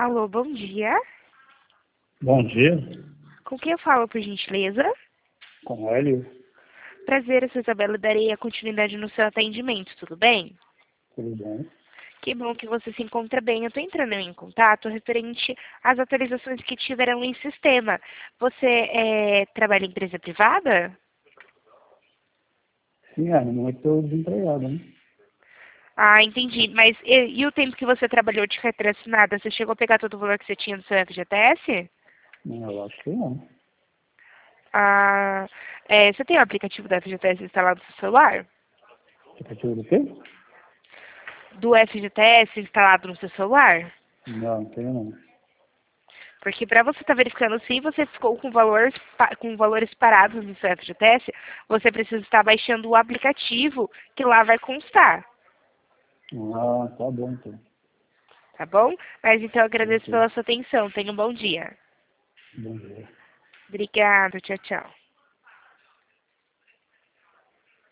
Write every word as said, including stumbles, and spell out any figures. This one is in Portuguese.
Alô, bom dia. Bom dia, Com quem eu falo, por gentileza? com Hélio, Prazer, eu sou Isabela, darei a continuidade no seu atendimento, tudo bem? tudo bem? Que bom que você se encontra bem. Eu estou entrando em contato referente às atualizações que tiveram em sistema. Você é, trabalha em empresa privada? Sim, é, no momento estou desempregado, né? Ah, entendi. Mas e, e o tempo que você trabalhou de carteira assinada, você chegou a pegar todo o valor que você tinha no seu F G T S? Não, eu acho que não. Ah, é, você tem o aplicativo do F G T S instalado no seu celular? Aplicativo do quê? Do F G T S instalado no seu celular? Não, não tenho não. Porque para você estar verificando se você ficou com, valor, com valores parados no seu F G T S, você precisa estar baixando o aplicativo que lá vai constar, Ah, tá bom então. tá bom? Mas então eu agradeço Ok, pela sua atenção. Tenha um bom dia. bom dia. Obrigada, tchau, tchau.